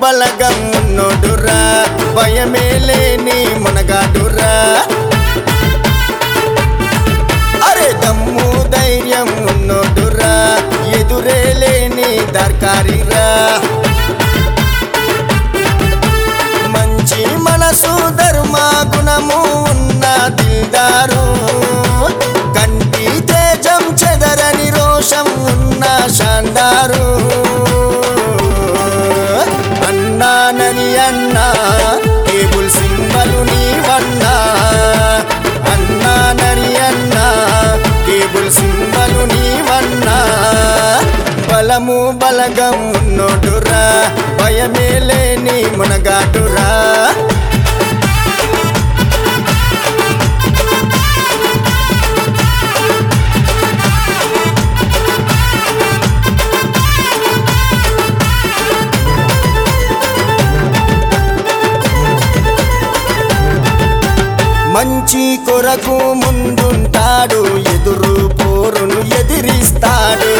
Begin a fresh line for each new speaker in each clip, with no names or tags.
బలగం ఉన్నోడురా భయమే లేని మునగాడురా అరే దమ్ము ధైర్యం ఉన్నోడురా ఎదురే లేని దర్కారిరా మంచి మనసు ధర్మ గుణము ఉన్న దిల్దారు కంటి తేజం చెదరని రోషం ఉన్న శాందారు అన్నానని అన్నా కేబుల్ సింబలు నీవన్నా అన్నానని అన్నా కేబుల్ సింబలు నీవన్నా బలము బలగం ఉన్నోడురా భయమే లేని మునగాడురా మంచి కొరకు ముందుంటాడు ఎదురు పోరును ఎదిరిస్తాడు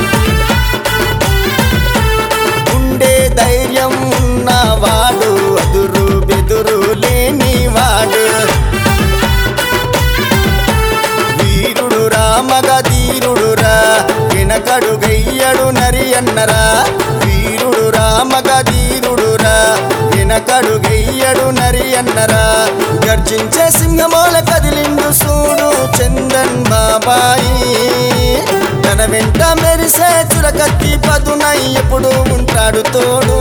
ఉండే ధైర్యం ఉన్నవాడు అదురు బెదురు లేనివాడు వీరుడురా మగధీరుడురా వెనకడు గయ్యడు నరి అన్నరా వీరుడురా మగధీరుడురా వెనకడు గయ్యడు నరి అన్నరా గర్జించే సింహమోల కదిలిండు సూడు చందన్ బాబాయి తన వెంట మెరిసే చురకత్తి పదునై ఎప్పుడు ఉంటాడు తోడు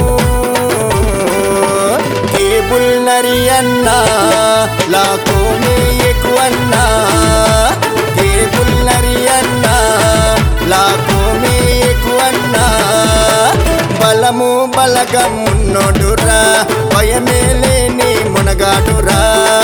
కేబుల్ నరి అన్నా లాకో మే ఎక్కువన్నా కేబుల్ నరి అన్నా లాకో మే ఎక్కువన్నా బలము బలగం ఉన్నోడురా భయమే లేని మునగాడురా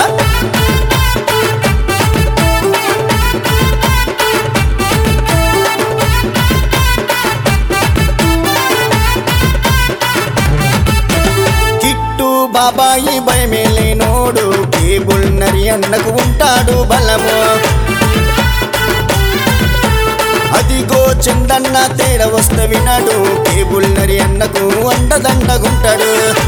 కిట్టు బాబాయి భయమే లేనోడు కేబుల్ నరి అన్నకు ఉంటాడు బలము అదిగో చందన్న తేడ వస్తే వినాడు కేబుల్ నరి అన్నకు అండదండగుంటాడు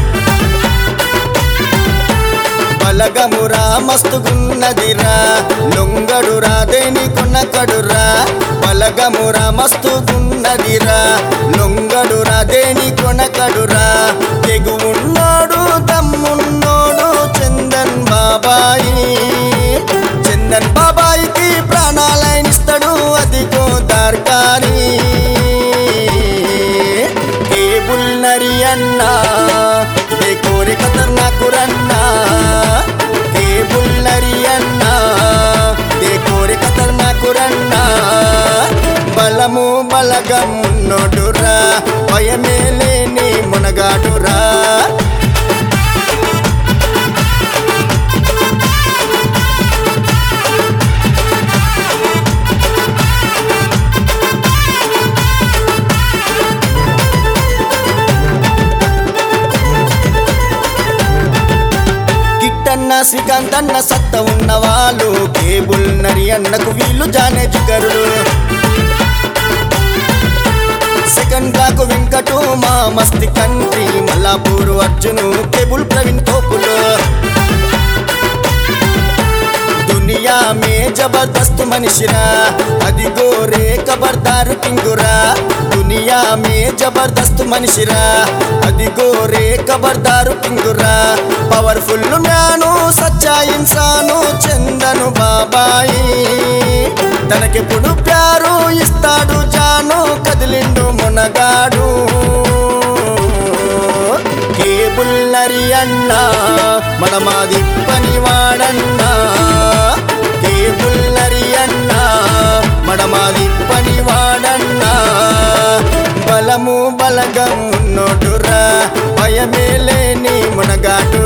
బలగమురా మస్తుగున్నదిరా లొంగడురా దేని కొనకడురా బలగమురా మస్తుగున్నదిరా లొంగడురా దేని కొనకడురా తెగువున్నోడు దమ్మున్నోడు చందన్ బాబాయి చందన్ బాబాయికి ప్రాణాలైనిస్తాడు అదిగో దార్కారి కేబుల్ నరి అన్నా కోరి ఖతర్నాకు రన్నా కేబుల్ నరి అన్నా కోరి ఖతర్నాకు రన్నా బలము బలగం ఉన్నోడురా భయమే లేని మునగాడురా శ్రీకాంత్ అన్న సత్త ఉన్నవాళ్ళు కేబుల్ నరి అన్నకు వీళ్ళు జానే జిగరులు సెకండ్ బ్లాక్ వెంకటు మా మస్తి కంట్రీ మల్లాపూరు అర్జును కేబుల్ ప్రవీణ్ తోపులు దునియా మే జబర్దస్త్ మనిషిరా అదిగో రే ఖబర్దారు కింగురా దునియా మే జబర్దస్త్ మనిషిరా అదిగో రే ఖబర్దారు కింగురా పవర్ఫుల్ మ్యాను సచ్చా ఇన్సాను చందను బాబాయి తనకెప్పుడు ప్యారు ఇస్తాడు జాను కదిలిండు మునగాడు కేబుల్ నరి అన్నా మనమాది పనివాడన్నా కేబుల్ నరి అన్నా మనమాది పనివాడన్నా బలము బలగం ఉన్నోడురా భయమే లేని మునగాడు